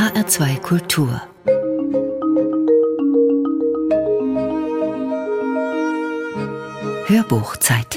HR2 Kultur. Hörbuchzeit.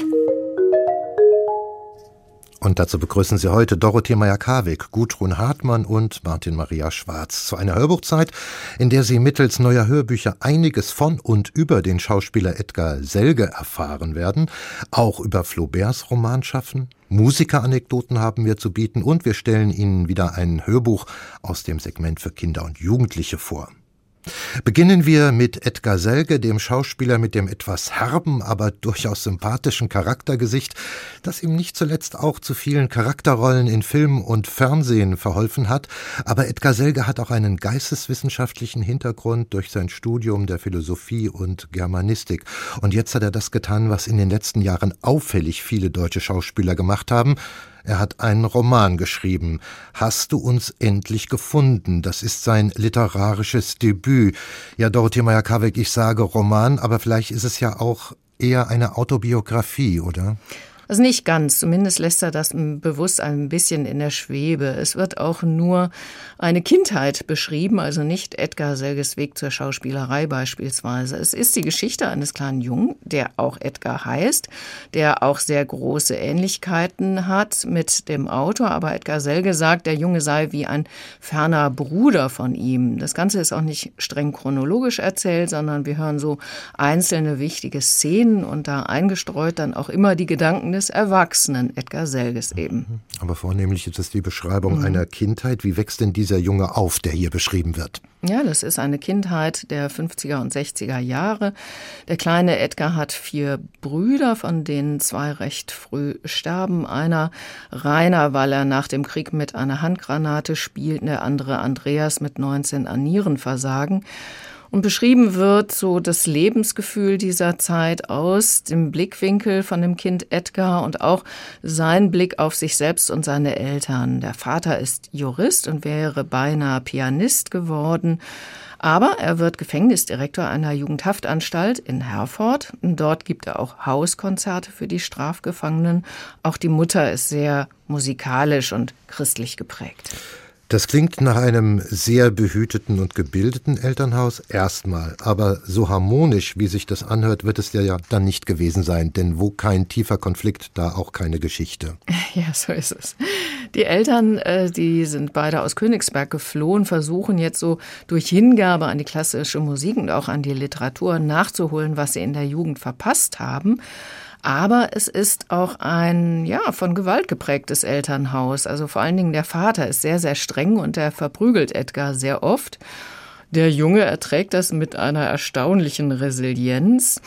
Und dazu begrüßen Sie heute Dorothee Meyer-Karwig, Gudrun Hartmann und Martin Maria Schwarz zu einer Hörbuchzeit, in der Sie mittels neuer Hörbücher einiges von und über den Schauspieler Edgar Selge erfahren werden, auch über Flauberts Romanschaffen. Musikeranekdoten haben wir zu bieten und wir stellen Ihnen wieder ein Hörbuch aus dem Segment für Kinder und Jugendliche vor. Beginnen wir mit Edgar Selge, dem Schauspieler mit dem etwas herben, aber durchaus sympathischen Charaktergesicht, das ihm nicht zuletzt auch zu vielen Charakterrollen in Film und Fernsehen verholfen hat. Aber Edgar Selge hat auch einen geisteswissenschaftlichen Hintergrund durch sein Studium der Philosophie und Germanistik. Und jetzt hat er das getan, was in den letzten Jahren auffällig viele deutsche Schauspieler gemacht haben. Er hat einen Roman geschrieben. Hast du uns endlich gefunden? Das ist sein literarisches Debüt. Ja, Dorothee Meyer-Karwig, ich sage Roman, aber vielleicht ist es ja auch eher eine Autobiografie, oder? Also nicht ganz, zumindest lässt er das bewusst ein bisschen in der Schwebe. Es wird auch nur eine Kindheit beschrieben, also nicht Edgar Selges Weg zur Schauspielerei beispielsweise. Es ist die Geschichte eines kleinen Jungen, der auch Edgar heißt, der auch sehr große Ähnlichkeiten hat mit dem Autor, aber Edgar Selge sagt, der Junge sei wie ein ferner Bruder von ihm. Das Ganze ist auch nicht streng chronologisch erzählt, sondern wir hören so einzelne wichtige Szenen und da eingestreut dann auch immer die Gedanken des erwachsenen Edgar Selges eben. Aber vornehmlich ist es die Beschreibung einer Kindheit. Wie wächst denn dieser Junge auf, der hier beschrieben wird? Ja, das ist eine Kindheit der 50er und 60er Jahre. Der kleine Edgar hat 4 Brüder, von denen 2 recht früh sterben. Einer Rainer, weil er nach dem Krieg mit einer Handgranate spielt, der andere Andreas mit 19 an Nierenversagen. Und beschrieben wird so das Lebensgefühl dieser Zeit aus dem Blickwinkel von dem Kind Edgar und auch sein Blick auf sich selbst und seine Eltern. Der Vater ist Jurist und wäre beinahe Pianist geworden. Aber er wird Gefängnisdirektor einer Jugendhaftanstalt in Herford. Und dort gibt er auch Hauskonzerte für die Strafgefangenen. Auch die Mutter ist sehr musikalisch und christlich geprägt. Das klingt nach einem sehr behüteten und gebildeten Elternhaus erstmal, aber so harmonisch, wie sich das anhört, wird es ja dann nicht gewesen sein, denn wo kein tiefer Konflikt, da auch keine Geschichte. Ja, so ist es. Die Eltern, die sind beide aus Königsberg geflohen, versuchen jetzt so durch Hingabe an die klassische Musik und auch an die Literatur nachzuholen, was sie in der Jugend verpasst haben. Aber es ist auch ein, von Gewalt geprägtes Elternhaus. Also vor allen Dingen der Vater ist sehr, sehr streng und er verprügelt Edgar sehr oft. Der Junge erträgt das mit einer erstaunlichen Resilienz.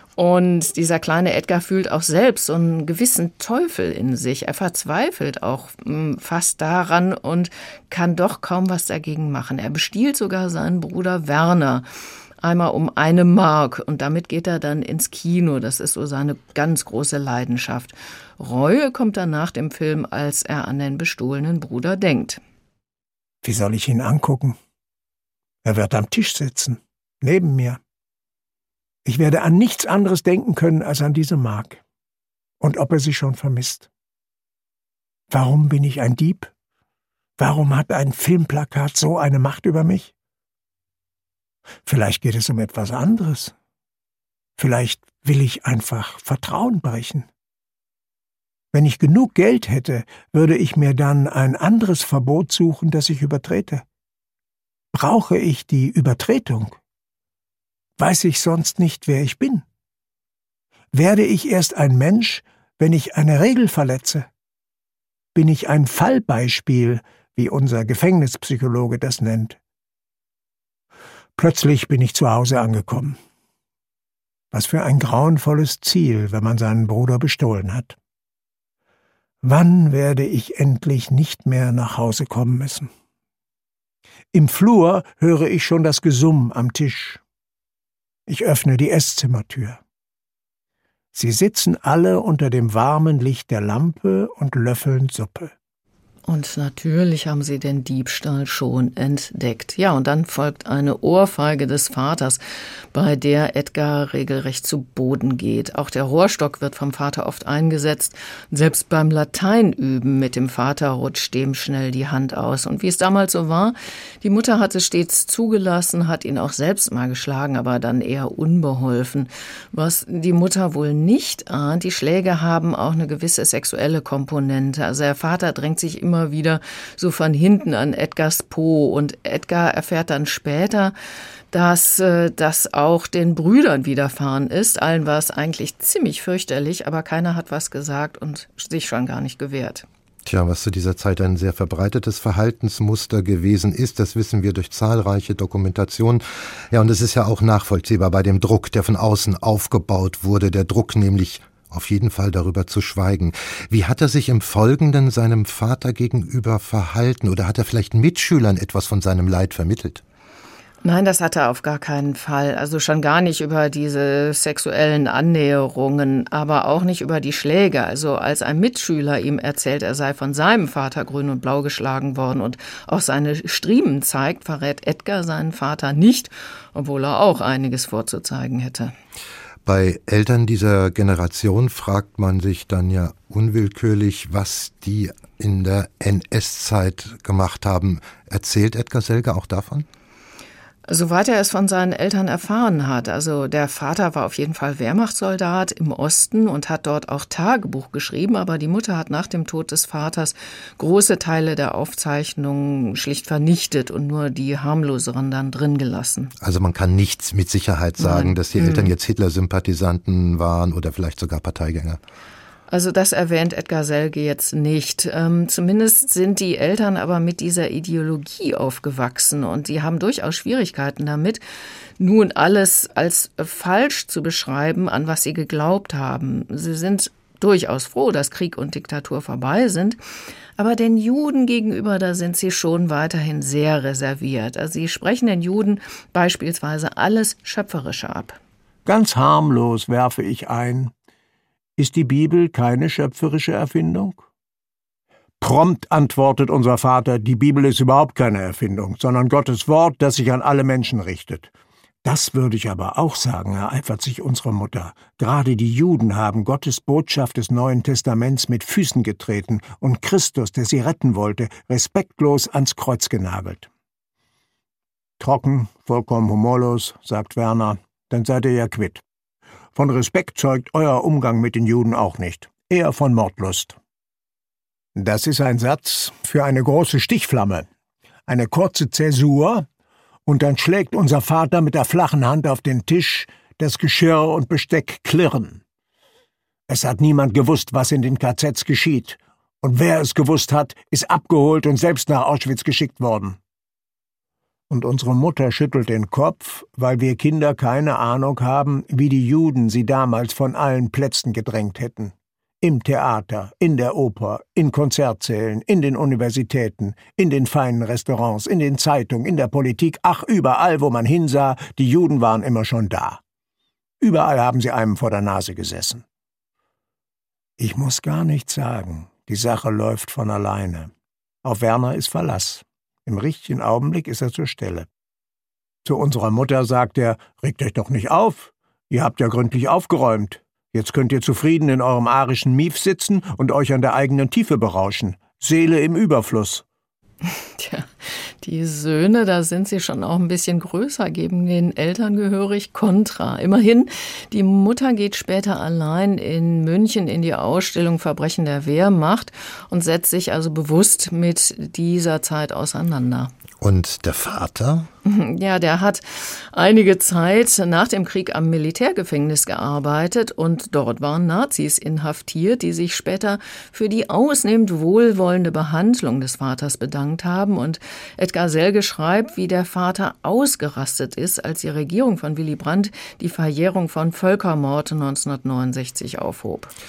Und dieser kleine Edgar fühlt auch selbst so einen gewissen Teufel in sich. Er verzweifelt auch fast daran und kann doch kaum was dagegen machen. Er bestiehlt sogar seinen Bruder Werner. Einmal um 1 Mark und damit geht er dann ins Kino. Das ist so seine ganz große Leidenschaft. Reue kommt dann nach dem Film, als er an den bestohlenen Bruder denkt. Wie soll ich ihn angucken? Er wird am Tisch sitzen, neben mir. Ich werde an nichts anderes denken können als an diese Mark. Und ob er sie schon vermisst. Warum bin ich ein Dieb? Warum hat ein Filmplakat so eine Macht über mich? Vielleicht geht es um etwas anderes. Vielleicht will ich einfach Vertrauen brechen. Wenn ich genug Geld hätte, würde ich mir dann ein anderes Verbot suchen, das ich übertrete. Brauche ich die Übertretung? Weiß ich sonst nicht, wer ich bin? Werde ich erst ein Mensch, wenn ich eine Regel verletze? Bin ich ein Fallbeispiel, wie unser Gefängnispsychologe das nennt? Plötzlich bin ich zu Hause angekommen. Was für ein grauenvolles Ziel, wenn man seinen Bruder bestohlen hat. Wann werde ich endlich nicht mehr nach Hause kommen müssen? Im Flur höre ich schon das Gesumm am Tisch. Ich öffne die Esszimmertür. Sie sitzen alle unter dem warmen Licht der Lampe und löffeln Suppe. Und natürlich haben sie den Diebstahl schon entdeckt. Ja, und dann folgt eine Ohrfeige des Vaters, bei der Edgar regelrecht zu Boden geht. Auch der Rohrstock wird vom Vater oft eingesetzt. Selbst beim Lateinüben mit dem Vater rutscht dem schnell die Hand aus. Und wie es damals so war, die Mutter hat es stets zugelassen, hat ihn auch selbst mal geschlagen, aber dann eher unbeholfen. Was die Mutter wohl nicht ahnt, die Schläge haben auch eine gewisse sexuelle Komponente. Also der Vater drängt sich immer wieder so von hinten an Edgars Po und Edgar erfährt dann später, dass das auch den Brüdern widerfahren ist. Allen war es eigentlich ziemlich fürchterlich, aber keiner hat was gesagt und sich schon gar nicht gewehrt. Tja, was zu dieser Zeit ein sehr verbreitetes Verhaltensmuster gewesen ist, das wissen wir durch zahlreiche Dokumentationen. Ja, und es ist ja auch nachvollziehbar bei dem Druck, der von außen aufgebaut wurde, der Druck nämlich auf jeden Fall darüber zu schweigen. Wie hat er sich im Folgenden seinem Vater gegenüber verhalten oder hat er vielleicht Mitschülern etwas von seinem Leid vermittelt? Nein, das hat er auf gar keinen Fall. Also schon gar nicht über diese sexuellen Annäherungen, aber auch nicht über die Schläge. Also als ein Mitschüler ihm erzählt, er sei von seinem Vater grün und blau geschlagen worden und auch seine Striemen zeigt, verrät Edgar seinen Vater nicht, obwohl er auch einiges vorzuzeigen hätte. Bei Eltern dieser Generation fragt man sich dann ja unwillkürlich, was die in der NS-Zeit gemacht haben. Erzählt Edgar Selge auch davon? Soweit er es von seinen Eltern erfahren hat. Also der Vater war auf jeden Fall Wehrmachtssoldat im Osten und hat dort auch Tagebuch geschrieben, aber die Mutter hat nach dem Tod des Vaters große Teile der Aufzeichnungen schlicht vernichtet und nur die harmloseren dann drin gelassen. Also man kann nichts mit Sicherheit sagen, Nein. dass die Eltern jetzt Hitler-Sympathisanten waren oder vielleicht sogar Parteigänger. Also das erwähnt Edgar Selge jetzt nicht. Zumindest sind die Eltern aber mit dieser Ideologie aufgewachsen und sie haben durchaus Schwierigkeiten damit, nun alles als falsch zu beschreiben, an was sie geglaubt haben. Sie sind durchaus froh, dass Krieg und Diktatur vorbei sind, aber den Juden gegenüber, da sind sie schon weiterhin sehr reserviert. Also sie sprechen den Juden beispielsweise alles Schöpferische ab. Ganz harmlos werfe ich ein: Ist die Bibel keine schöpferische Erfindung? Prompt antwortet unser Vater, die Bibel ist überhaupt keine Erfindung, sondern Gottes Wort, das sich an alle Menschen richtet. Das würde ich aber auch sagen, ereifert sich unsere Mutter. Gerade die Juden haben Gottes Botschaft des Neuen Testaments mit Füßen getreten und Christus, der sie retten wollte, respektlos ans Kreuz genagelt. Trocken, vollkommen humorlos, sagt Werner, dann seid ihr ja quitt. Von Respekt zeugt euer Umgang mit den Juden auch nicht, eher von Mordlust. Das ist ein Satz für eine große Stichflamme, eine kurze Zäsur, und dann schlägt unser Vater mit der flachen Hand auf den Tisch, das Geschirr und Besteck klirren. Es hat niemand gewusst, was in den KZs geschieht, und wer es gewusst hat, ist abgeholt und selbst nach Auschwitz geschickt worden. Und unsere Mutter schüttelt den Kopf, weil wir Kinder keine Ahnung haben, wie die Juden sie damals von allen Plätzen gedrängt hätten. Im Theater, in der Oper, in Konzertsälen, in den Universitäten, in den feinen Restaurants, in den Zeitungen, in der Politik, ach, überall, wo man hinsah, die Juden waren immer schon da. Überall haben sie einem vor der Nase gesessen. Ich muss gar nichts sagen, die Sache läuft von alleine. Auf Werner ist Verlass. Im richtigen Augenblick ist er zur Stelle. Zu unserer Mutter sagt er, regt euch doch nicht auf, ihr habt ja gründlich aufgeräumt. Jetzt könnt ihr zufrieden in eurem arischen Mief sitzen und euch an der eigenen Tiefe berauschen. Seele im Überfluss. Tja, die Söhne, da sind sie schon auch ein bisschen größer, geben den Eltern gehörig Kontra. Immerhin, die Mutter geht später allein in München in die Ausstellung Verbrechen der Wehrmacht und setzt sich also bewusst mit dieser Zeit auseinander. Und der Vater? Ja, der hat einige Zeit nach dem Krieg am Militärgefängnis gearbeitet und dort waren Nazis inhaftiert, die sich später für die ausnehmend wohlwollende Behandlung des Vaters bedankt haben. Und Edgar Selge schreibt, wie der Vater ausgerastet ist, als die Regierung von Willy Brandt die Verjährung von Völkermord 1969 aufhob.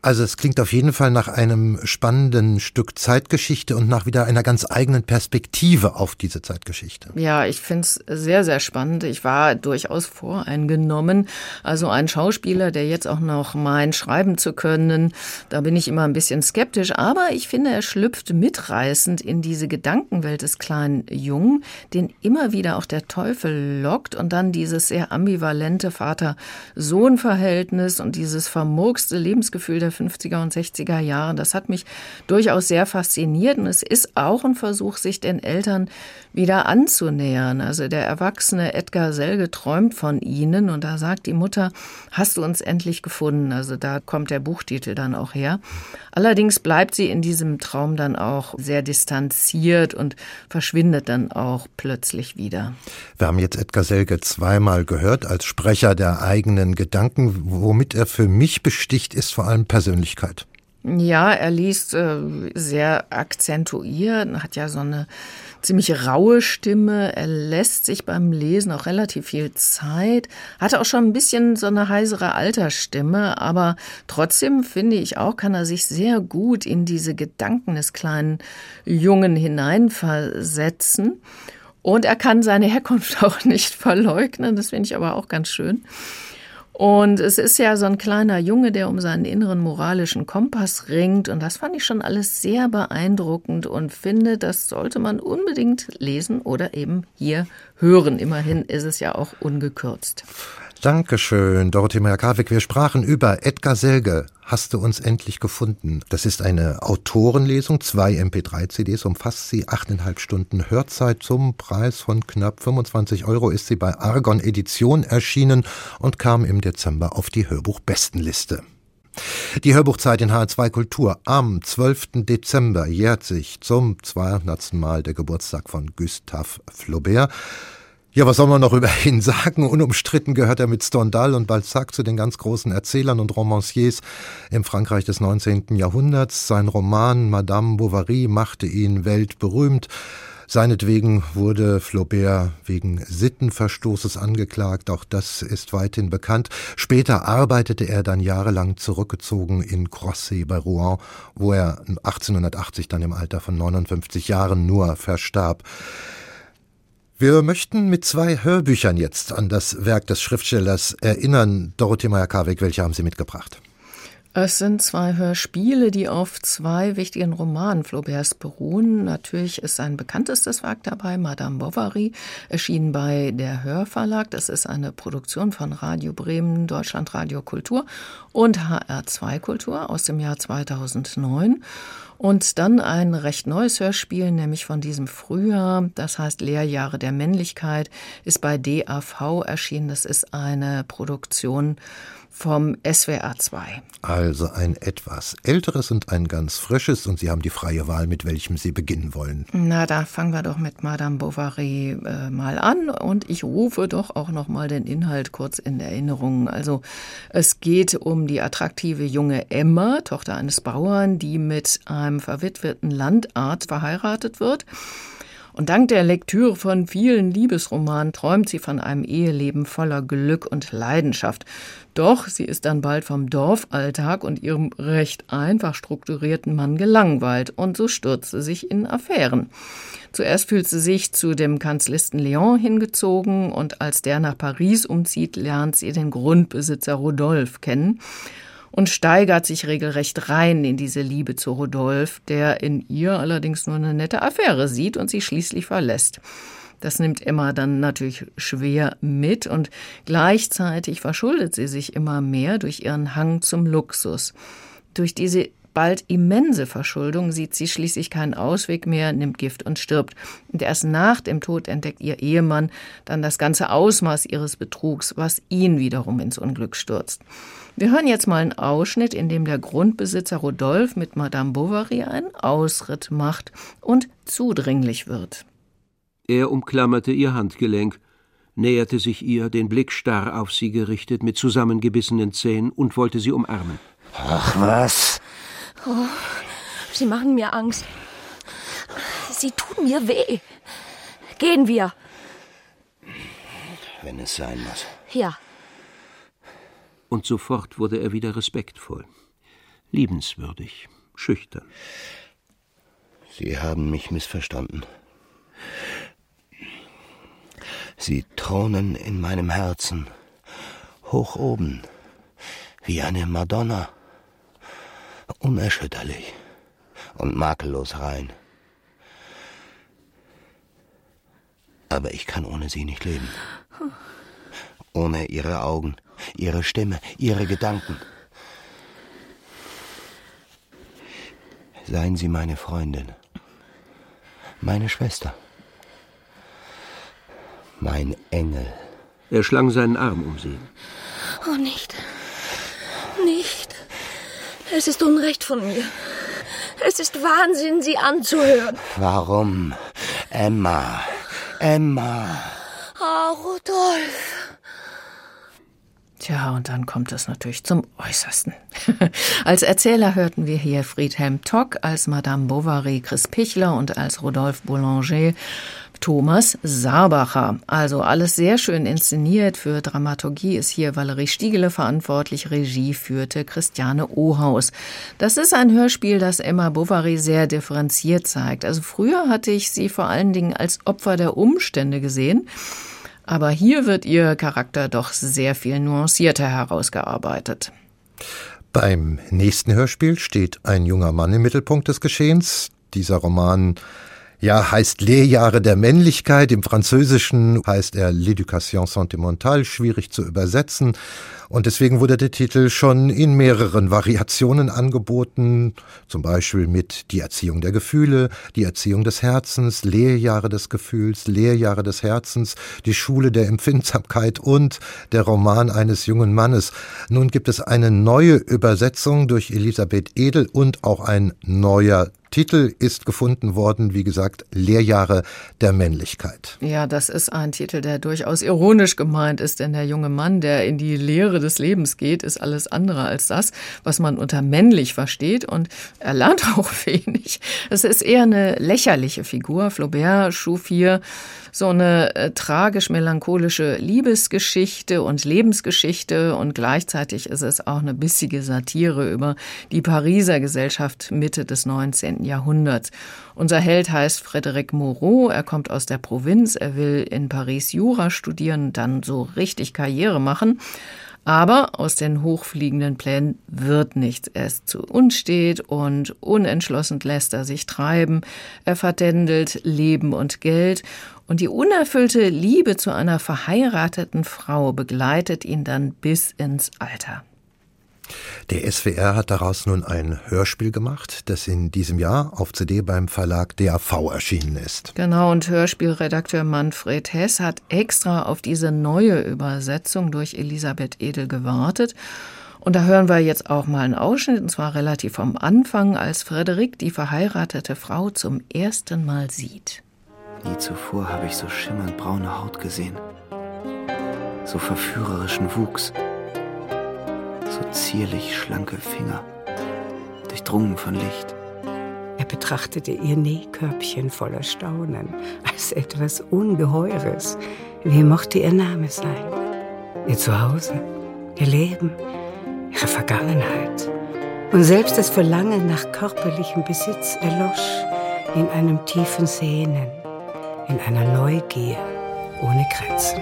Also es klingt auf jeden Fall nach einem spannenden Stück Zeitgeschichte und nach wieder einer ganz eigenen Perspektive auf diese Zeitgeschichte. Ja, ich finde es sehr, sehr spannend. Ich war durchaus voreingenommen. Also ein Schauspieler, der jetzt auch noch meint, schreiben zu können, da bin ich immer ein bisschen skeptisch. Aber ich finde, er schlüpft mitreißend in diese Gedankenwelt des kleinen Jungen, den immer wieder auch der Teufel lockt und dann dieses sehr ambivalente Vater-Sohn-Verhältnis und dieses vermurkste Lebensgefühl der 50er und 60er Jahre. Das hat mich durchaus sehr fasziniert und es ist auch ein Versuch, sich den Eltern wieder anzunähern. Also der erwachsene Edgar Selge träumt von ihnen und da sagt die Mutter, hast du uns endlich gefunden? Also da kommt der Buchtitel dann auch her. Allerdings bleibt sie in diesem Traum dann auch sehr distanziert und verschwindet dann auch plötzlich wieder. Wir haben jetzt Edgar Selge zweimal gehört als Sprecher der eigenen Gedanken. Womit er für mich besticht, ist vor allem Persönlichkeit. Ja, er liest sehr akzentuiert, hat ja so eine ziemlich raue Stimme. Er lässt sich beim Lesen auch relativ viel Zeit, hatte auch schon ein bisschen so eine heisere Altersstimme, aber trotzdem finde ich auch, kann er sich sehr gut in diese Gedanken des kleinen Jungen hineinversetzen. Und er kann seine Herkunft auch nicht verleugnen, das finde ich aber auch ganz schön. Und es ist ja so ein kleiner Junge, der um seinen inneren moralischen Kompass ringt. Und das fand ich schon alles sehr beeindruckend und finde, das sollte man unbedingt lesen oder eben hier hören. Immerhin ist es ja auch ungekürzt. Dankeschön, Dorothee Meyer-Karwig. Wir sprachen über Edgar Selge. Hast du uns endlich gefunden? Das ist eine Autorenlesung, 2 MP3-CDs, umfasst sie 8,5 Stunden Hörzeit. Zum Preis von knapp 25 € ist sie bei Argon Edition erschienen und kam im Dezember auf die Hörbuchbestenliste. Die Hörbuchzeit in HR2 Kultur am 12. Dezember jährt sich zum 200. Mal der Geburtstag von Gustave Flaubert. Ja, was soll man noch über ihn sagen? Unumstritten gehört er mit Stendhal und Balzac zu den ganz großen Erzählern und Romanciers im Frankreich des 19. Jahrhunderts. Sein Roman Madame Bovary machte ihn weltberühmt. Seinetwegen wurde Flaubert wegen Sittenverstoßes angeklagt. Auch das ist weithin bekannt. Später arbeitete er dann jahrelang zurückgezogen in Croisset bei Rouen, wo er 1880 dann im Alter von 59 Jahren nur verstarb. Wir möchten mit 2 Hörbüchern jetzt an das Werk des Schriftstellers erinnern. Dorothee Meyer-Karwig, welche haben Sie mitgebracht? Es sind 2 Hörspiele, die auf 2 wichtigen Romanen Flauberts beruhen. Natürlich ist sein bekanntestes Werk dabei, Madame Bovary, erschienen bei der Hörverlag. Das ist eine Produktion von Radio Bremen, Deutschlandradio Kultur und HR2 Kultur aus dem Jahr 2009. Und dann ein recht neues Hörspiel, nämlich von diesem Frühjahr, das heißt Lehrjahre der Männlichkeit, ist bei DAV erschienen. Das ist eine Produktion vom SWR 2. Also ein etwas älteres und ein ganz frisches, und Sie haben die freie Wahl, mit welchem Sie beginnen wollen. Na, da fangen wir doch mit Madame Bovary mal an und ich rufe doch auch noch mal den Inhalt kurz in Erinnerung. Also es geht um die attraktive junge Emma, Tochter eines Bauern, die mit einem verwitweten Landarzt verheiratet wird. Und dank der Lektüre von vielen Liebesromanen träumt sie von einem Eheleben voller Glück und Leidenschaft. Doch sie ist dann bald vom Dorfalltag und ihrem recht einfach strukturierten Mann gelangweilt und so stürzt sie sich in Affären. Zuerst fühlt sie sich zu dem Kanzlisten Léon hingezogen und als der nach Paris umzieht, lernt sie den Grundbesitzer Rodolphe kennen und steigert sich regelrecht rein in diese Liebe zu Rodolphe, der in ihr allerdings nur eine nette Affäre sieht und sie schließlich verlässt. Das nimmt Emma dann natürlich schwer mit und gleichzeitig verschuldet sie sich immer mehr durch ihren Hang zum Luxus. Durch diese bald immense Verschuldung sieht sie schließlich keinen Ausweg mehr, nimmt Gift und stirbt. Und erst nach dem Tod entdeckt ihr Ehemann dann das ganze Ausmaß ihres Betrugs, was ihn wiederum ins Unglück stürzt. Wir hören jetzt mal einen Ausschnitt, in dem der Grundbesitzer Rodolphe mit Madame Bovary einen Ausritt macht und zudringlich wird. Er umklammerte ihr Handgelenk, näherte sich ihr, den Blick starr auf sie gerichtet, mit zusammengebissenen Zähnen und wollte sie umarmen. Ach was? Oh, Sie machen mir Angst. Sie tun mir weh. Gehen wir. Wenn es sein muss. Ja. Und sofort wurde er wieder respektvoll. liebenswürdig, schüchtern. Sie haben mich missverstanden. Sie thronen in meinem Herzen, hoch oben, wie eine Madonna, unerschütterlich und makellos rein. Aber ich kann ohne sie nicht leben. Ohne ihre Augen, ihre Stimme, ihre Gedanken. Seien Sie meine Freundin, meine Schwester, mein Engel. Er schlang seinen Arm um sie. Oh, nicht. Nicht. Es ist Unrecht von mir. Es ist Wahnsinn, Sie anzuhören. Warum? Emma. Oh, Rudolf. Tja, und dann kommt es natürlich zum Äußersten. Als Erzähler hörten wir hier Friedhelm Tock, als Madame Bovary Chris Pichler und als Rodolphe Boulanger Thomas Saarbacher. Also alles sehr schön inszeniert. Für Dramaturgie ist hier Valerie Stiegele verantwortlich. Regie führte Christiane Ohaus. Das ist ein Hörspiel, das Emma Bovary sehr differenziert zeigt. Also früher hatte ich sie vor allen Dingen als Opfer der Umstände gesehen. Aber hier wird ihr Charakter doch sehr viel nuancierter herausgearbeitet. Beim nächsten Hörspiel steht ein junger Mann im Mittelpunkt des Geschehens. Dieser Roman heißt Lehrjahre der Männlichkeit. Im Französischen heißt er L'éducation sentimentale, schwierig zu übersetzen. Und deswegen wurde der Titel schon in mehreren Variationen angeboten. Zum Beispiel mit Die Erziehung der Gefühle, Die Erziehung des Herzens, Lehrjahre des Gefühls, Lehrjahre des Herzens, Die Schule der Empfindsamkeit und der Roman eines jungen Mannes. Nun gibt es eine neue Übersetzung durch Elisabeth Edel und auch ein neuer Titel ist gefunden worden, wie gesagt, Lehrjahre der Männlichkeit. Ja, das ist ein Titel, der durchaus ironisch gemeint ist, denn der junge Mann, der in die Lehre des Lebens geht, ist alles andere als das, was man unter männlich versteht, und er lernt auch wenig. Es ist eher eine lächerliche Figur. Flaubert schuf hier so eine tragisch-melancholische Liebesgeschichte und Lebensgeschichte, und gleichzeitig ist es auch eine bissige Satire über die Pariser Gesellschaft Mitte des 19. Jahrhunderts. Unser Held heißt Frédéric Moreau, er kommt aus der Provinz, er will in Paris Jura studieren und dann so richtig Karriere machen. Aber aus den hochfliegenden Plänen wird nichts. Er ist zu unstet und unentschlossen lässt er sich treiben. Er vertändelt Leben und Geld. Und die unerfüllte Liebe zu einer verheirateten Frau begleitet ihn dann bis ins Alter. Der SWR hat daraus nun ein Hörspiel gemacht, das in diesem Jahr auf CD beim Verlag DAV erschienen ist. Genau, und Hörspielredakteur Manfred Hess hat extra auf diese neue Übersetzung durch Elisabeth Edel gewartet. Und da hören wir jetzt auch mal einen Ausschnitt, und zwar relativ am Anfang, als Frédéric die verheiratete Frau zum ersten Mal sieht. Nie zuvor habe ich so schimmernd braune Haut gesehen, so verführerischen Wuchs, so zierlich schlanke Finger, durchdrungen von Licht. Er betrachtete ihr Nähkörbchen voller Staunen, als etwas Ungeheures. Wie mochte ihr Name sein? Ihr Zuhause, ihr Leben, ihre Vergangenheit. Und selbst das Verlangen nach körperlichem Besitz erlosch in einem tiefen Sehnen, in einer Neugier ohne Grenzen.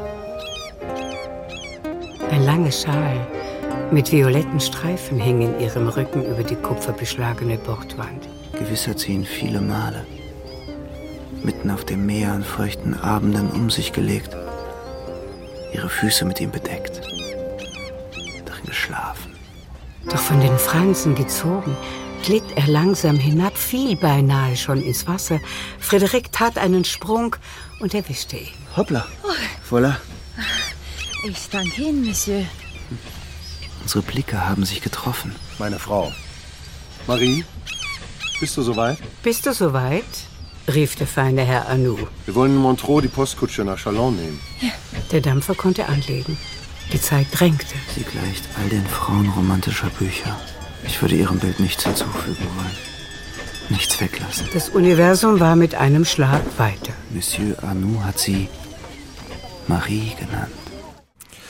Ein langer Schal mit violetten Streifen hing in ihrem Rücken über die kupferbeschlagene Bordwand. Gewiss hat sie ihn viele Male mitten auf dem Meer an feuchten Abenden um sich gelegt, ihre Füße mit ihm bedeckt, darin geschlafen. Doch von den Fransen gezogen, glitt er langsam hinab, fiel beinahe schon ins Wasser. Frédéric tat einen Sprung und erwischte ihn. Hoppla, voilà. Ich danke Ihnen, Monsieur. Unsere Blicke haben sich getroffen. Meine Frau. Marie, bist du soweit? Bist du soweit? Rief der feine Herr Arnoux. Wir wollen in Montreux die Postkutsche nach Chalon nehmen. Ja. Der Dampfer konnte anlegen. Die Zeit drängte. Sie gleicht all den Frauen romantischer Bücher. Ich würde ihrem Bild nichts hinzufügen wollen. Nichts weglassen. Das Universum war mit einem Schlag weiter. Monsieur Arnoux hat sie Marie genannt.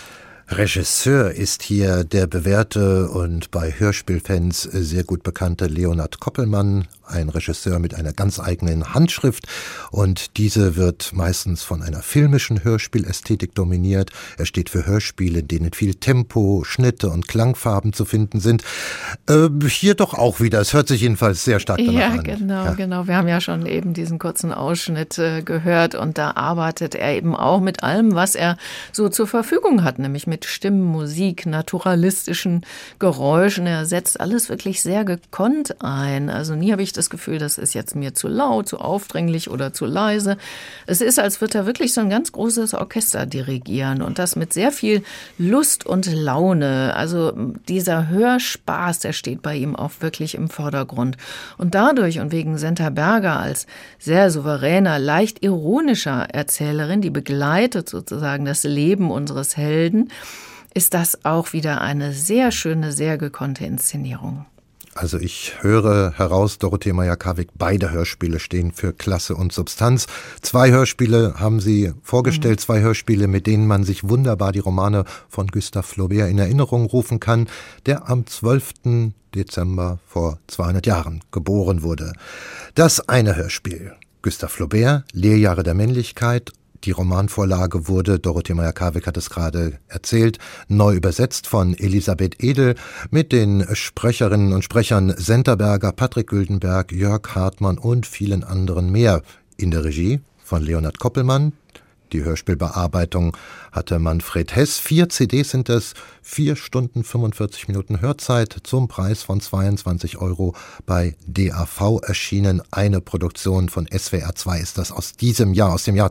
Regisseur ist hier der bewährte und bei Hörspielfans sehr gut bekannte Leonhard Koppelmann, ein Regisseur mit einer ganz eigenen Handschrift, und diese wird meistens von einer filmischen Hörspielästhetik dominiert. Er steht für Hörspiele, in denen viel Tempo, Schnitte und Klangfarben zu finden sind. Hier doch auch wieder, es hört sich jedenfalls sehr stark danach an. Ja, genau. Wir haben ja schon eben diesen kurzen Ausschnitt gehört, und da arbeitet er eben auch mit allem, was er so zur Verfügung hat, nämlich mit Stimmen, Musik, naturalistischen Geräuschen. Er setzt alles wirklich sehr gekonnt ein. Also nie habe ich das Gefühl, das ist jetzt mir zu laut, zu aufdringlich oder zu leise. Es ist, als würde er wirklich so ein ganz großes Orchester dirigieren, und das mit sehr viel Lust und Laune. Also dieser Hörspaß, der steht bei ihm auch wirklich im Vordergrund. Und dadurch und wegen Senta Berger als sehr souveräner, leicht ironischer Erzählerin, die begleitet sozusagen das Leben unseres Helden, ist das auch wieder eine sehr schöne, sehr gekonnte Inszenierung. Also ich höre heraus, Dorothee Meyer-Karwig, beide Hörspiele stehen für Klasse und Substanz. 2 Hörspiele haben Sie vorgestellt, 2 Hörspiele, mit denen man sich wunderbar die Romane von Gustave Flaubert in Erinnerung rufen kann, der am 12. Dezember vor 200 Jahren geboren wurde. Das eine Hörspiel, Gustave Flaubert, Lehrjahre der Männlichkeit. Die Romanvorlage wurde, Dorothee Meyer-Karwig hat es gerade erzählt, neu übersetzt von Elisabeth Edel mit den Sprecherinnen und Sprechern Senta Berger, Patrick Güldenberg, Jörg Hartmann und vielen anderen mehr. In der Regie von Leonhard Koppelmann. Die Hörspielbearbeitung hatte Manfred Hess. 4 CDs sind es, 4 Stunden 45 Minuten Hörzeit zum Preis von 22 € bei DAV erschienen. Eine Produktion von SWR 2 ist das aus diesem Jahr, aus dem Jahr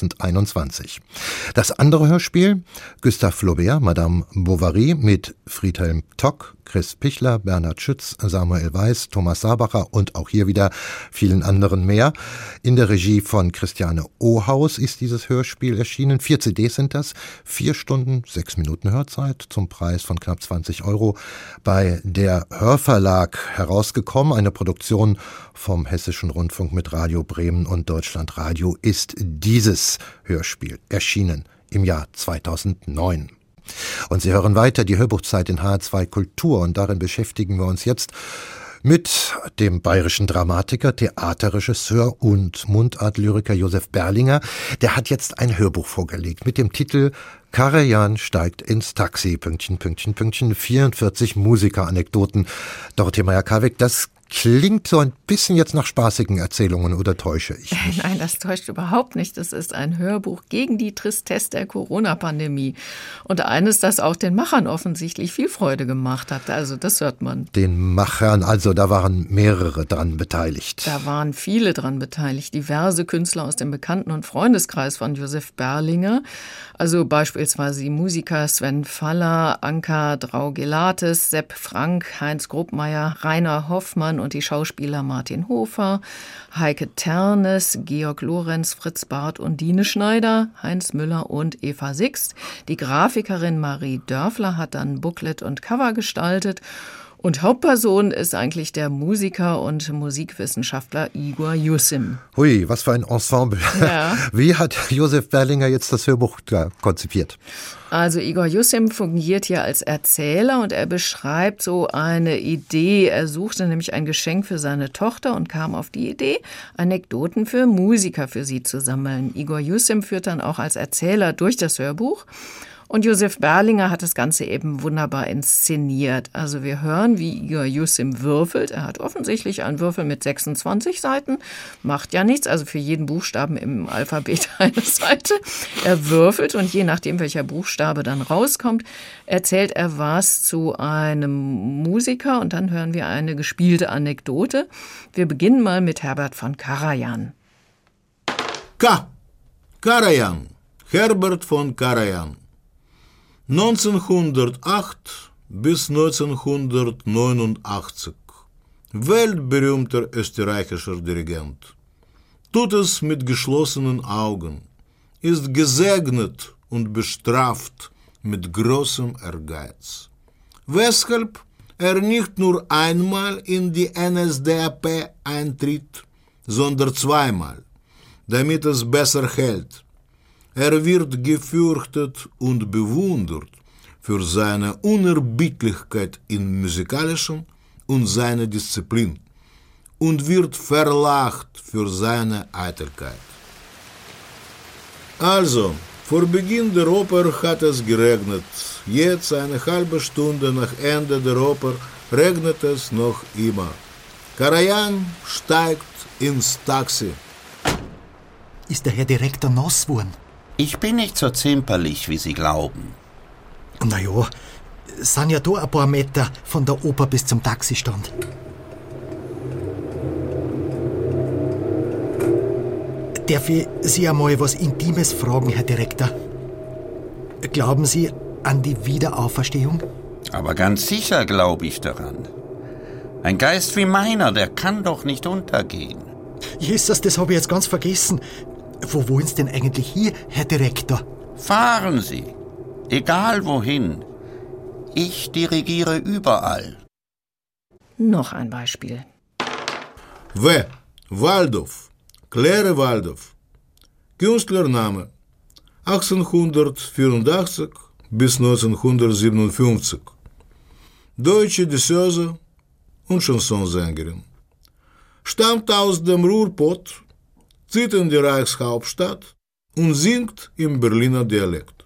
2021. Das andere Hörspiel, Gustave Flaubert, Madame Bovary mit Friedhelm Tock, Chris Pichler, Bernhard Schütz, Samuel Weiß, Thomas Sabacher und auch hier wieder vielen anderen mehr. In der Regie von Christiane Ohaus ist dieses Hörspiel erschienen. 4 CDs sind das, 4 Stunden, 6 Minuten Hörzeit zum Preis von knapp 20 € bei der Hörverlag herausgekommen. Eine Produktion vom Hessischen Rundfunk mit Radio Bremen und Deutschlandradio ist dieses Hörspiel erschienen im Jahr 2009. Und Sie hören weiter die Hörbuchzeit in HR2 Kultur, und darin beschäftigen wir uns jetzt mit dem bayerischen Dramatiker, Theaterregisseur und Mundartlyriker Josef Berlinger. Der hat jetzt ein Hörbuch vorgelegt mit dem Titel Karajan steigt ins Taxi, .. 44 Musikeranekdoten. Dorothee Meyer-Karwig, das klingt so ein bisschen jetzt nach spaßigen Erzählungen, oder täusche ich mich? Nein, das täuscht überhaupt nicht. Das ist ein Hörbuch gegen die Tristesse der Corona-Pandemie. Und eines, das auch den Machern offensichtlich viel Freude gemacht hat. Also das hört man. Den Machern, also da waren mehrere dran beteiligt. Da waren viele dran beteiligt. Diverse Künstler aus dem Bekannten- und Freundeskreis von Josef Berlinger. Also beispielsweise die Musiker Sven Faller, Anka Draugelates, Sepp Frank, Heinz Grobmeier, Rainer Hoffmann und die Schauspieler Martin Hofer, Heike Ternes, Georg Lorenz, Fritz Barth und Dine Schneider, Heinz Müller und Eva Sixt. Die Grafikerin Marie Dörfler hat dann Booklet und Cover gestaltet. Und Hauptperson ist eigentlich der Musiker und Musikwissenschaftler Igor Jussim. Hui, was für ein Ensemble. Ja. Wie hat Josef Berlinger jetzt das Hörbuch konzipiert? Also Igor Jussim fungiert hier als Erzähler, und er beschreibt so eine Idee. Er suchte nämlich ein Geschenk für seine Tochter und kam auf die Idee, Anekdoten für Musiker für sie zu sammeln. Igor Jussim führt dann auch als Erzähler durch das Hörbuch. Und Josef Berlinger hat das Ganze eben wunderbar inszeniert. Also wir hören, wie Igor Jussim würfelt. Er hat offensichtlich einen Würfel mit 26 Seiten. Macht ja nichts, also für jeden Buchstaben im Alphabet eine Seite. Er würfelt, und je nachdem, welcher Buchstabe dann rauskommt, erzählt er was zu einem Musiker. Und dann hören wir eine gespielte Anekdote. Wir beginnen mal mit Herbert von Karajan. Karajan. Herbert von Karajan. 1908 bis 1989. Weltberühmter österreichischer Dirigent. Tut es mit geschlossenen Augen, ist gesegnet und bestraft mit großem Ehrgeiz. Weshalb er nicht nur einmal in die NSDAP eintritt, sondern 2-mal, damit es besser hält. Er wird gefürchtet und bewundert für seine Unerbittlichkeit im Musikalischen und seine Disziplin und wird verlacht für seine Eitelkeit. Also, vor Beginn der Oper hat es geregnet. Jetzt, eine halbe Stunde nach Ende der Oper, regnet es noch immer. Karajan steigt ins Taxi. Ist der Herr Direktor nass geworden? Ich bin nicht so zimperlich, wie Sie glauben. Na ja, sind ja da ein paar Meter von der Oper bis zum Taxistand. Darf ich Sie einmal was Intimes fragen, Herr Direktor? Glauben Sie an die Wiederauferstehung? Aber ganz sicher glaube ich daran. Ein Geist wie meiner, der kann doch nicht untergehen. Jesus, das habe ich jetzt ganz vergessen. Wo wollen Sie denn eigentlich hier, Herr Direktor? Fahren Sie, egal wohin. Ich dirigiere überall. Noch ein Beispiel. Waldorf. Claire Waldorf. Künstlername 1884 bis 1957. Deutsche Danseuse und Chansonsängerin. Stammt aus dem Ruhrpott, zieht in die Reichshauptstadt und singt im Berliner Dialekt.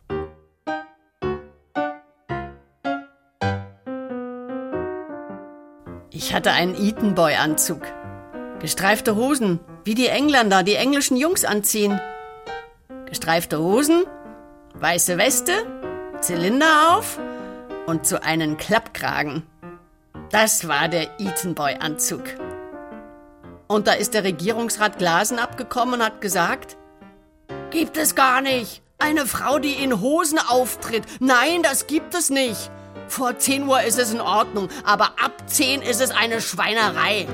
Ich hatte einen Eton-Boy-Anzug. Gestreifte Hosen, wie die Engländer, die englischen Jungs anziehen. Gestreifte Hosen, weiße Weste, Zylinder auf und so einen Klappkragen. Das war der Eton-Boy-Anzug. Und da ist der Regierungsrat Glasen abgekommen und hat gesagt, gibt es gar nicht. Eine Frau, die in Hosen auftritt. Nein, das gibt es nicht. Vor 10 Uhr ist es in Ordnung, aber ab 10 ist es eine Schweinerei.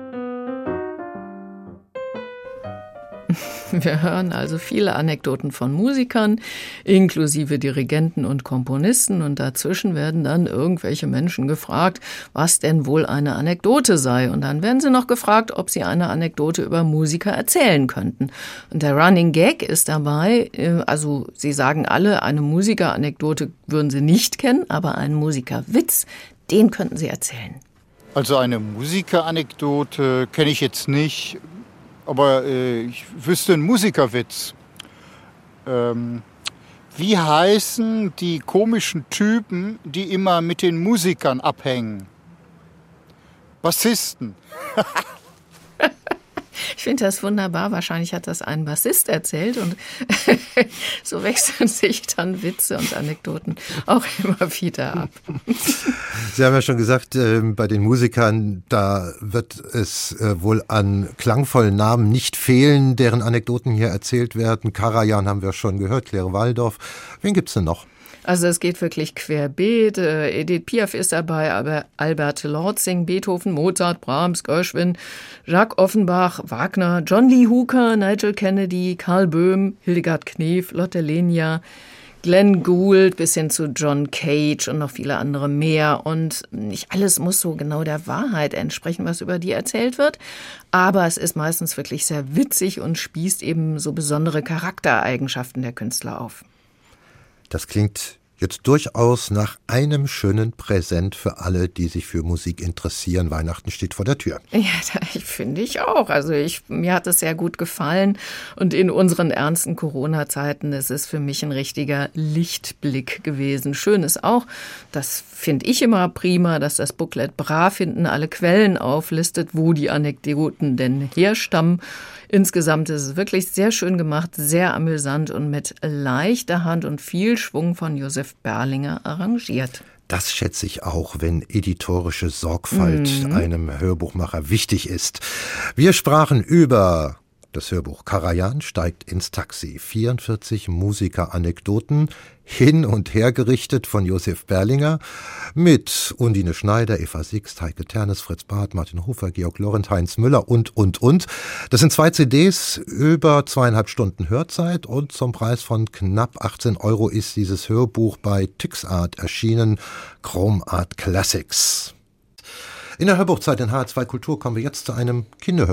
Wir hören also viele Anekdoten von Musikern, inklusive Dirigenten und Komponisten, und dazwischen werden dann irgendwelche Menschen gefragt, was denn wohl eine Anekdote sei. Und dann werden sie noch gefragt, ob sie eine Anekdote über Musiker erzählen könnten. Und der Running Gag ist dabei, also sie sagen alle, eine Musikeranekdote würden sie nicht kennen, aber einen Musikerwitz, den könnten sie erzählen. Also eine Musikeranekdote kenne ich jetzt nicht. Aber ich wüsste einen Musikerwitz. Wie heißen die komischen Typen, die immer mit den Musikern abhängen? Bassisten. Ich finde das wunderbar. Wahrscheinlich hat das ein Bassist erzählt und so wechseln sich dann Witze und Anekdoten auch immer wieder ab. Sie haben ja schon gesagt, bei den Musikern, da wird es wohl an klangvollen Namen nicht fehlen, deren Anekdoten hier erzählt werden. Karajan haben wir schon gehört, Claire Waldorf. Wen gibt's denn noch? Also es geht wirklich querbeet. Edith Piaf ist dabei, aber Albert Lortzing, Beethoven, Mozart, Brahms, Gershwin, Jacques Offenbach, Wagner, John Lee Hooker, Nigel Kennedy, Karl Böhm, Hildegard Knef, Lotte Lenya, Glenn Gould bis hin zu John Cage und noch viele andere mehr. Und nicht alles muss so genau der Wahrheit entsprechen, was über die erzählt wird. Aber es ist meistens wirklich sehr witzig und spießt eben so besondere Charaktereigenschaften der Künstler auf. Das klingt jetzt durchaus nach einem schönen Präsent für alle, die sich für Musik interessieren. Weihnachten steht vor der Tür. Ja, finde ich auch. Also mir hat es sehr gut gefallen. Und in unseren ernsten Corona-Zeiten ist es für mich ein richtiger Lichtblick gewesen. Schön ist auch, das finde ich immer prima, dass das Booklet brav hinten alle Quellen auflistet, wo die Anekdoten denn herstammen. Insgesamt ist es wirklich sehr schön gemacht, sehr amüsant und mit leichter Hand und viel Schwung von Josef Berlinger arrangiert. Das schätze ich auch, wenn editorische Sorgfalt einem Hörbuchmacher wichtig ist. Wir sprachen über das Hörbuch Karajan steigt ins Taxi. 44 Musiker-Anekdoten, hin und her gerichtet von Josef Berlinger, mit Undine Schneider, Eva Sixt, Heike Ternes, Fritz Barth, Martin Hofer, Georg Lorenz, Heinz Müller und. Das sind 2 CDs, über 2,5 Stunden Hörzeit, und zum Preis von knapp 18 € ist dieses Hörbuch bei Tixart erschienen, Chrome Art Classics. In der Hörbuchzeit in HR2 Kultur kommen wir jetzt zu einem Kinderhörbuch.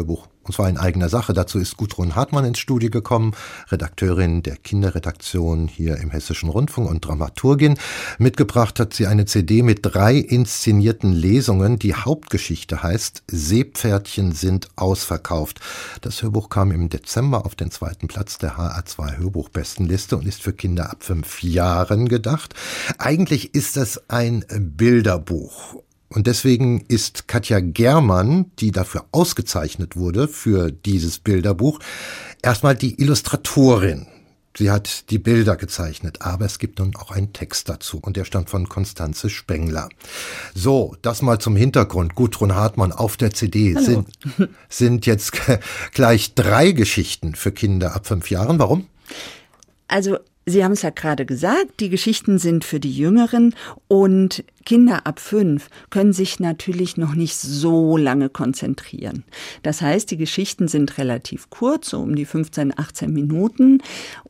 Und zwar in eigener Sache. Dazu ist Gudrun Hartmann ins Studio gekommen, Redakteurin der Kinderredaktion hier im Hessischen Rundfunk und Dramaturgin. Mitgebracht hat sie eine CD mit 3 inszenierten Lesungen. Die Hauptgeschichte heißt Seepferdchen sind ausverkauft. Das Hörbuch kam im Dezember auf den 2. Platz der HA2 Hörbuchbestenliste und ist für Kinder ab 5 Jahren gedacht. Eigentlich ist das ein Bilderbuch. Und deswegen ist Katja Germann, die dafür ausgezeichnet wurde, für dieses Bilderbuch, erstmal die Illustratorin. Sie hat die Bilder gezeichnet, aber es gibt nun auch einen Text dazu und der stammt von Konstanze Spengler. So, das mal zum Hintergrund. Gudrun Hartmann, auf der CD sind jetzt gleich 3 Geschichten für Kinder ab 5 Jahren. Warum? Also, Sie haben es ja gerade gesagt, die Geschichten sind für die Jüngeren und Kinder ab 5 können sich natürlich noch nicht so lange konzentrieren. Das heißt, die Geschichten sind relativ kurz, so um die 15, 18 Minuten.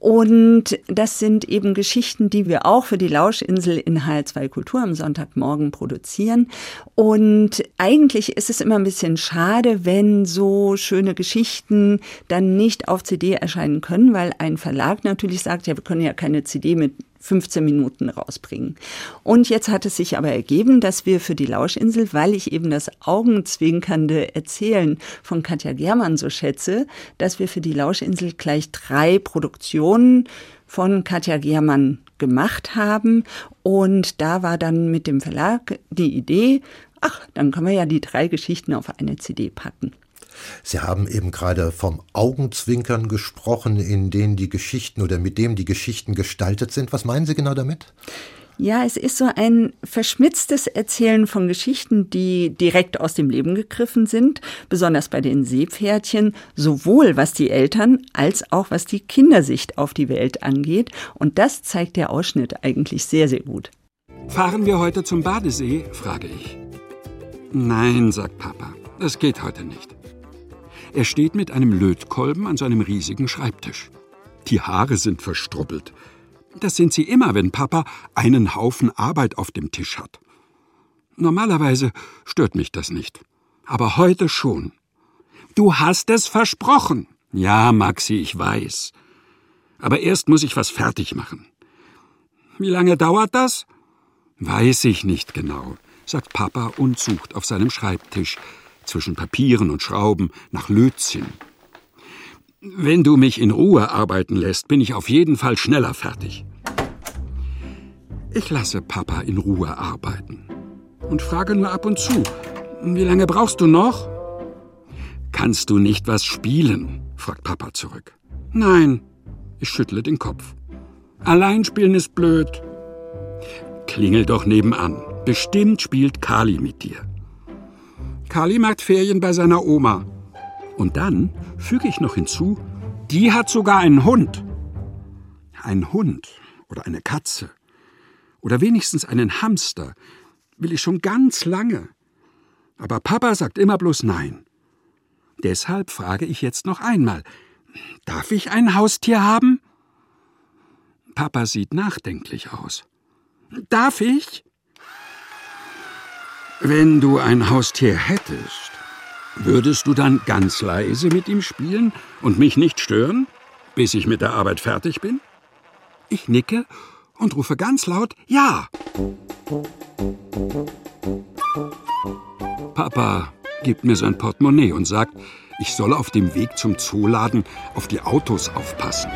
Und das sind eben Geschichten, die wir auch für die Lauschinsel in HR2 Kultur am Sonntagmorgen produzieren. Und eigentlich ist es immer ein bisschen schade, wenn so schöne Geschichten dann nicht auf CD erscheinen können, weil ein Verlag natürlich sagt, ja, wir können ja keine CD mit 15 Minuten rausbringen. Und jetzt hat es sich aber ergeben, dass wir für die Lauschinsel, weil ich eben das augenzwinkernde Erzählen von Katja Germann so schätze, dass wir für die Lauschinsel gleich 3 Produktionen von Katja Germann gemacht haben. Und da war dann mit dem Verlag die Idee, dann können wir ja die 3 Geschichten auf eine CD packen. Sie haben eben gerade vom Augenzwinkern gesprochen, in denen die Geschichten oder mit dem die Geschichten gestaltet sind. Was meinen Sie genau damit? Ja, es ist so ein verschmitztes Erzählen von Geschichten, die direkt aus dem Leben gegriffen sind, besonders bei den Seepferdchen, sowohl was die Eltern als auch was die Kindersicht auf die Welt angeht. Und das zeigt der Ausschnitt eigentlich sehr, sehr gut. Fahren wir heute zum Badesee, frage ich. Nein, sagt Papa, das geht heute nicht. Er steht mit einem Lötkolben an seinem riesigen Schreibtisch. Die Haare sind verstrubbelt. Das sind sie immer, wenn Papa einen Haufen Arbeit auf dem Tisch hat. Normalerweise stört mich das nicht. Aber heute schon. Du hast es versprochen. Ja, Maxi, ich weiß. Aber erst muss ich was fertig machen. Wie lange dauert das? Weiß ich nicht genau, sagt Papa und sucht auf seinem Schreibtisch zwischen Papieren und Schrauben nach Lötzinn. Wenn du mich in Ruhe arbeiten lässt, bin ich auf jeden Fall schneller fertig. Ich lasse Papa in Ruhe arbeiten und frage nur ab und zu, wie lange brauchst du noch? Kannst du nicht was spielen? Fragt Papa zurück. Nein, ich schüttle den Kopf. Allein spielen ist blöd. Klingel doch nebenan. Bestimmt spielt Kali mit dir. Kali macht Ferien bei seiner Oma. Und dann füge ich noch hinzu, die hat sogar einen Hund. Ein Hund oder eine Katze oder wenigstens einen Hamster will ich schon ganz lange. Aber Papa sagt immer bloß nein. Deshalb frage ich jetzt noch einmal, darf ich ein Haustier haben? Papa sieht nachdenklich aus. Darf ich? Wenn du ein Haustier hättest, würdest du dann ganz leise mit ihm spielen und mich nicht stören, bis ich mit der Arbeit fertig bin? Ich nicke und rufe ganz laut Ja. Papa gibt mir sein Portemonnaie und sagt, ich soll auf dem Weg zum Zooladen auf die Autos aufpassen.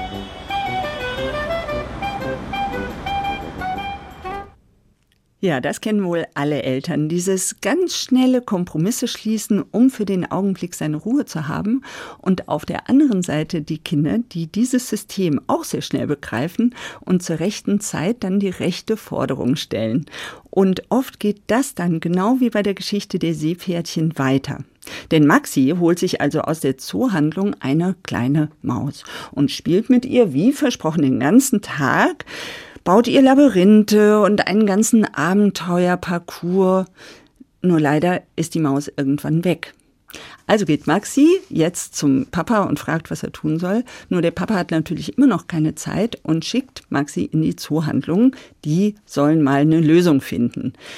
Ja, das kennen wohl alle Eltern. Dieses ganz schnelle Kompromisse schließen, um für den Augenblick seine Ruhe zu haben. Und auf der anderen Seite die Kinder, die dieses System auch sehr schnell begreifen und zur rechten Zeit dann die rechte Forderung stellen. Und oft geht das dann genau wie bei der Geschichte der Seepferdchen weiter. Denn Maxi holt sich also aus der Zoohandlung eine kleine Maus und spielt mit ihr, wie versprochen, den ganzen Tag, baut ihr Labyrinthe und einen ganzen Abenteuerparcours. Nur leider ist die Maus irgendwann weg. Also geht Maxi jetzt zum Papa und fragt, was er tun soll. Nur der Papa hat natürlich immer noch keine Zeit und schickt Maxi in die Zoohandlung. Die sollen mal eine Lösung finden.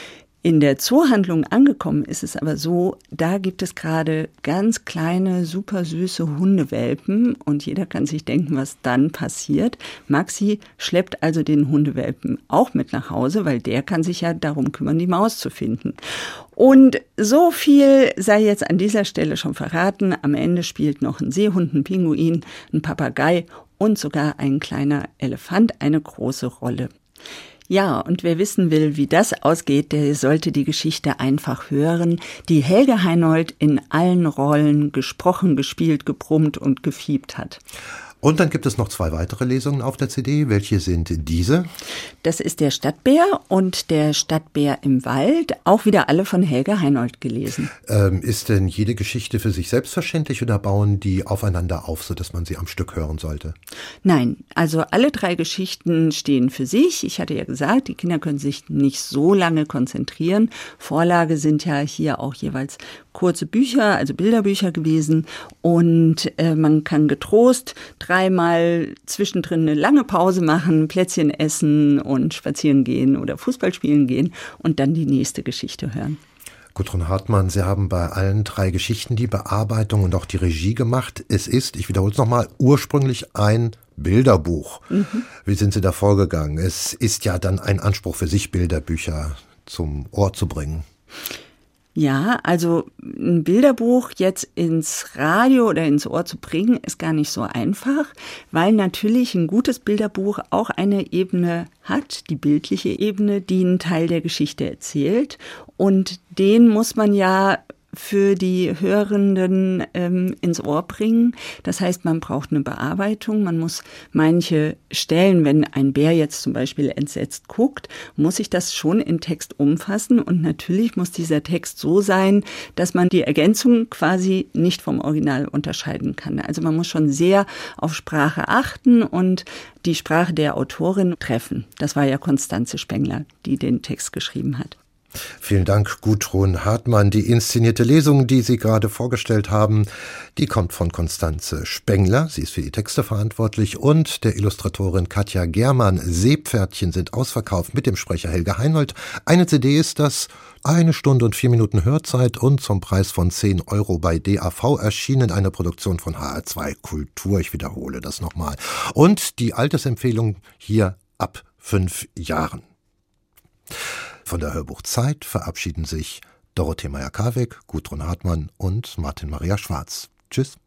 In der Zoohandlung angekommen ist es aber so, da gibt es gerade ganz kleine, super süße Hundewelpen und jeder kann sich denken, was dann passiert. Maxi schleppt also den Hundewelpen auch mit nach Hause, weil der kann sich ja darum kümmern, die Maus zu finden. Und so viel sei jetzt an dieser Stelle schon verraten. Am Ende spielt noch ein Seehund, ein Pinguin, ein Papagei und sogar ein kleiner Elefant eine große Rolle. Ja, und wer wissen will, wie das ausgeht, der sollte die Geschichte einfach hören, die Helge Heinold in allen Rollen gesprochen, gespielt, gebrummt und gefiebt hat. Und dann gibt es noch 2 weitere Lesungen auf der CD. Welche sind diese? Das ist der Stadtbär und der Stadtbär im Wald, auch wieder alle von Helge Heinold gelesen. Ist denn jede Geschichte für sich selbstverständlich oder bauen die aufeinander auf, sodass man sie am Stück hören sollte? Nein, also alle 3 Geschichten stehen für sich. Ich hatte ja gesagt, die Kinder können sich nicht so lange konzentrieren. Vorlage sind ja hier auch jeweils kurze Bücher, also Bilderbücher gewesen. Und man kann getrost 3-mal zwischendrin eine lange Pause machen, Plätzchen essen und spazieren gehen oder Fußball spielen gehen und dann die nächste Geschichte hören. Gudrun Hartmann, Sie haben bei allen 3 Geschichten die Bearbeitung und auch die Regie gemacht. Es ist, ich wiederhole es nochmal, ursprünglich ein Bilderbuch. Mhm. Wie sind Sie da vorgegangen? Es ist ja dann ein Anspruch für sich, Bilderbücher zum Ohr zu bringen. Ja, also ein Bilderbuch jetzt ins Radio oder ins Ohr zu bringen, ist gar nicht so einfach, weil natürlich ein gutes Bilderbuch auch eine Ebene hat, die bildliche Ebene, die einen Teil der Geschichte erzählt. Und den muss man ja für die Hörenden ins Ohr bringen. Das heißt, man braucht eine Bearbeitung. Man muss manche Stellen, wenn ein Bär jetzt zum Beispiel entsetzt guckt, muss ich das schon in Text umfassen. Und natürlich muss dieser Text so sein, dass man die Ergänzung quasi nicht vom Original unterscheiden kann. Also man muss schon sehr auf Sprache achten und die Sprache der Autorin treffen. Das war ja Constanze Spengler, die den Text geschrieben hat. Vielen Dank, Gudrun Hartmann. Die inszenierte Lesung, die Sie gerade vorgestellt haben, die kommt von Constanze Spengler. Sie ist für die Texte verantwortlich und der Illustratorin Katja Germann. Seepferdchen sind ausverkauft mit dem Sprecher Helge Heinold. Eine CD ist das, 1 Stunde und 4 Minuten Hörzeit und zum Preis von 10 € bei DAV erschienen, eine Produktion von HR2 Kultur. Ich wiederhole das nochmal. Und die Altersempfehlung hier ab 5 Jahren. Von der Hörbuchzeit verabschieden sich Dorothee Meyer-Karweg, Gudrun Hartmann und Martin Maria Schwarz. Tschüss.